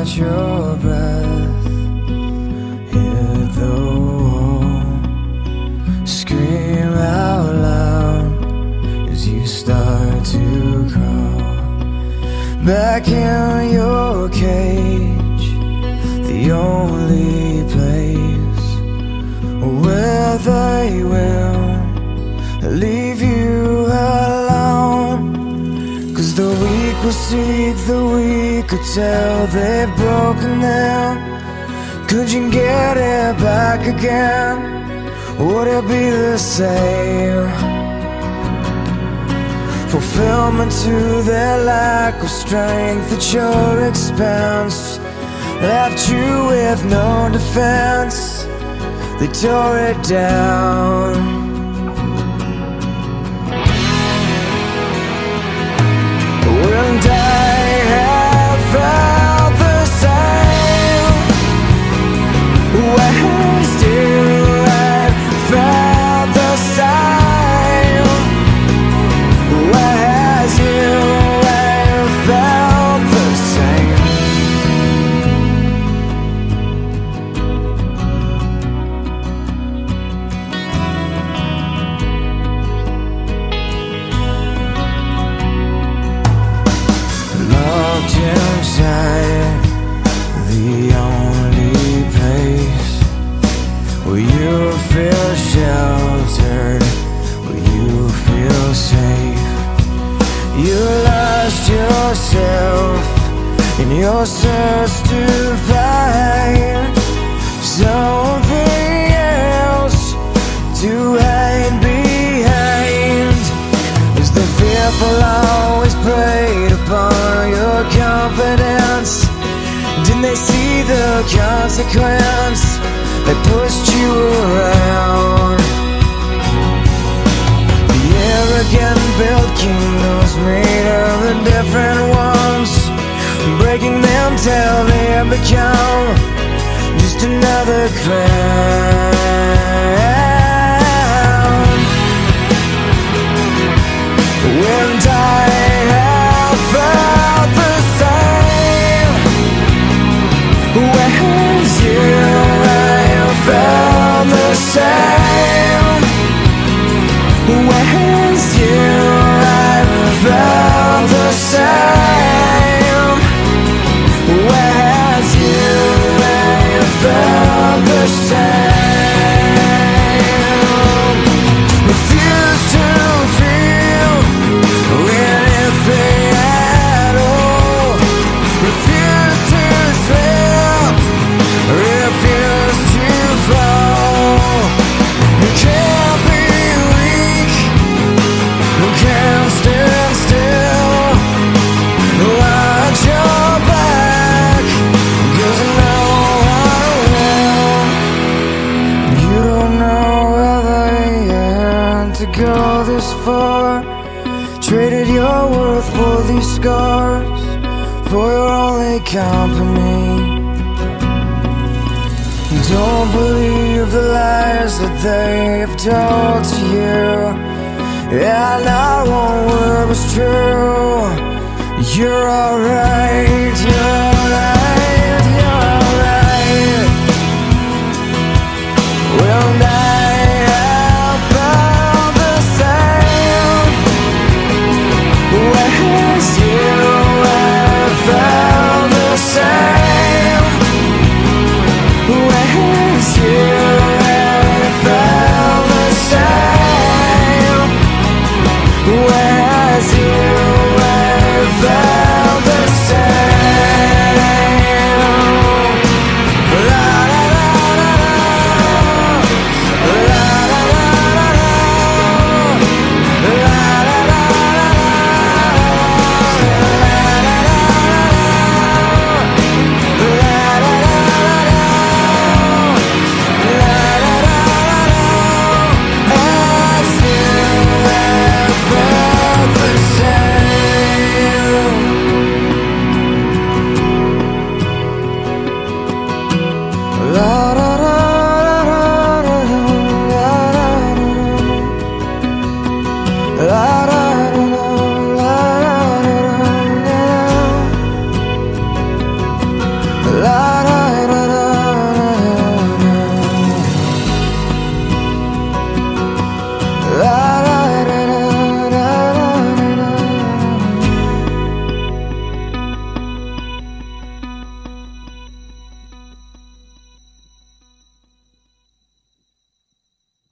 catch your breath, hit the wall, scream out loud as you start to crawl back in your cage, the only place where they will leave you alone. 'Cause the weak will seek the weaker till they've broken them. Could you get it back again? Would it be the same? Fulfillment to their lack of strength at your expense left you with no defense. They tore it down. And I have felt the same. When still I felt the same. Whereas you have felt the same. Locked inside the only place where you feel sheltered, where you feel safe. You lost yourself in your search to find something else to hide behind. Is the fearful always preyed upon your confidence? Didn't they see the consequence? They pushed you around. The arrogant built kingdoms made of the different ones, breaking them till they have become just another crown. And I have felt the same. Whereas you have felt the same. Whereas you have felt the same. Whereas you have felt the same. Refuse to feel anything at all. Refuse to slip. Refuse to fall. You can't be weak. You can't stand still. Watch your back, 'cause no one will. You don't know whether you had to go this far. Traded your worth for these scars, for your only company. Don't believe the lies that they've told to you. Yeah, not one word was true. You're alright, you're alright, you're alright. Well, I have felt the same. Whereas you have felt the same. Whereas you have felt the same. Whereas you have felt the same. La la la la la, la la la la la, la la la la la